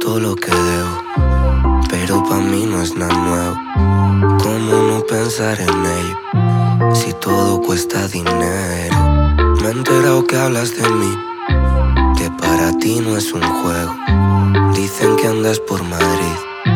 todo lo que debo, pero pa' mí no es nada nuevo. ¿Cómo no pensar en ello si todo cuesta dinero? Me he enterado que hablas de mí, que para ti no es un juego. Dicen que andas por Madrid,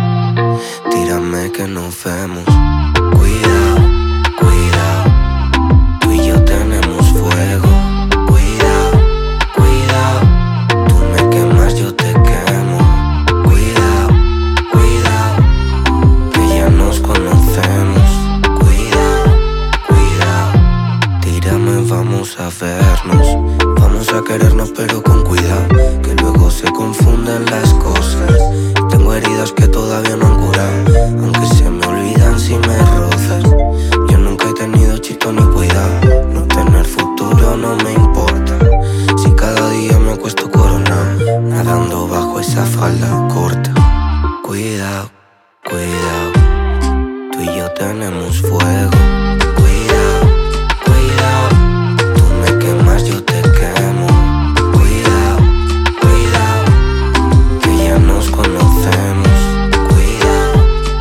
tírame que nos vemos. Cuidado, cuidado, tú y yo tenemos fuego. Cuidado, cuidado, tú me quemas, yo te quemo. Cuidado, cuidado, que ya nos conocemos. Cuidado, cuidado, tírame, vamos a vernos. Vamos a querernos pero con cuidado, que luego se confunden las cosas. Tengo heridas que todavía no han curado, aunque se me olvidan si me rozas. Yo nunca he tenido chito ni cuidado, no tener futuro no me importa. Si cada día me acuesto coronado, nadando bajo esa falda corta. Cuidado, cuidado, tú y yo tenemos fuego. Cuidado, cuidado, tú me quemas, yo te quemo. Cuidado, cuidado, que ya nos conocemos. Cuidado,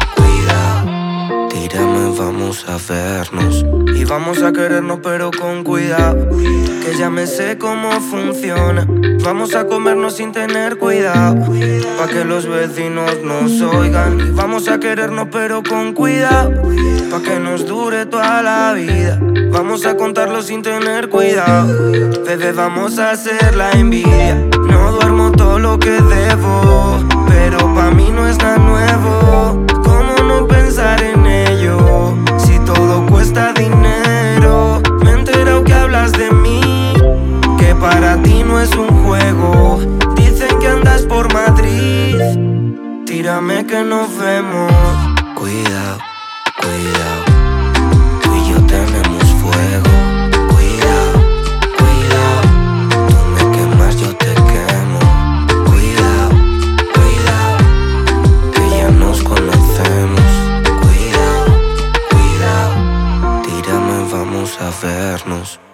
cuidado, tírame, vamos a vernos. Y vamos a querernos pero con cuidado, que ya me sé cómo funciona. Vamos a comernos sin tener cuidado, pa' que los vecinos nos oigan. Y vamos a querernos pero con cuidado, pa' que nos dure toda la vida. Vamos a contarlo sin tener cuidado, bebé, vamos a hacer la envidia. No duermo todo lo que debo, pero pa' mí no es nada nuevo. ¿Cómo no pensar en ello si todo cuesta dinero? Me he enterado que hablas de mí, que para ti no es un juego. Dicen que andas por Madrid, tírame que nos vemos. Cuidado, cuidado, tú y yo tenemos fuego. Cuidado, cuidado, tú me quemas, yo te quemo. Cuidado, cuidado, que ya nos conocemos. Cuidado, cuidado, tírame, vamos a vernos.